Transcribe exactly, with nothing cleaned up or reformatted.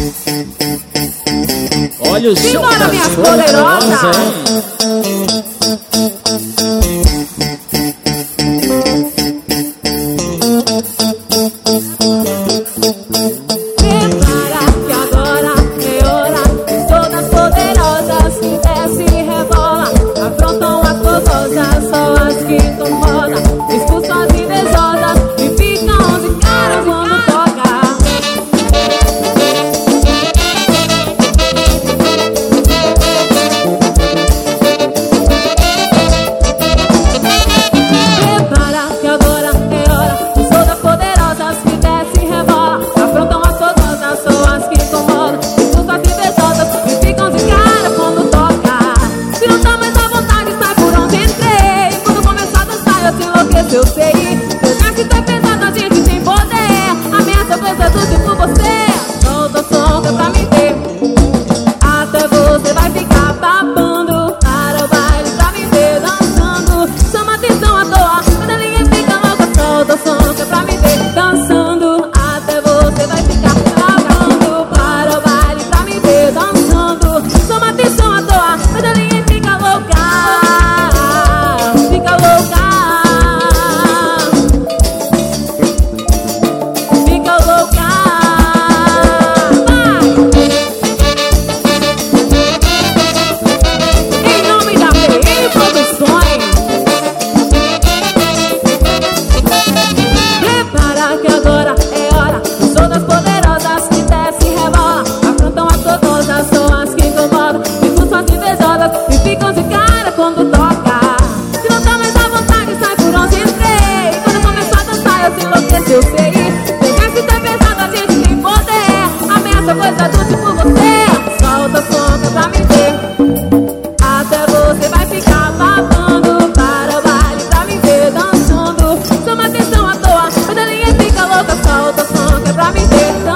Olha o show Simbora, das minhas poderosas, poderosas. Prepara que agora é hora. Todas poderosas que desce e rebola, afrontam as gozosas, só as que incomodam, expulsam as invejosas e ficam de cara quando toca. Prepara que agora é hora. Todas poderosas que desce e rebola, afrontam as gozosas, só as que incomodam, expulsam as invejosas e ficam de cara quando toca. Se não tá mais à vontade, sai por onde entrei. Quando começar a dançar, eu te enlouqueço, eu sei. Seja que tá pesado, a gente tem poder. Ameaça coisa do tipo você. Solta o som que é pra me ver. Até você vai ficar babando. Para o baile pra me ver dançando. Chama atenção à toa, quando ninguém fica louca. Solta o som que é pra me ver dançando. Até você vai ficar babando. Para o baile pra me ver dançando. Chama atenção à toa, quando ninguém fica louca. Fica louca. Fica louca. Vai! Em nome da P I Produções. Prepara que agora é hora. Sou das poderosas que desce e rebola, afrontam as gozosas, são as que incomodam, expulsam as invejosas e ficam de cara quando toca. Se não tá mais à vontade, sai por onde entrei. Quando começar a dançar, eu te enlouqueço, eu sei. Pegar se tá pesado, a gente tem poder. Ameaça coisa do tipo você. Solta o som que é pra me ver. Até você vai ficar babando. Para o baile pra me ver dançando. Chama atenção à toa, quando ninguém fica louca. Solta o som que é pra me ver dançando.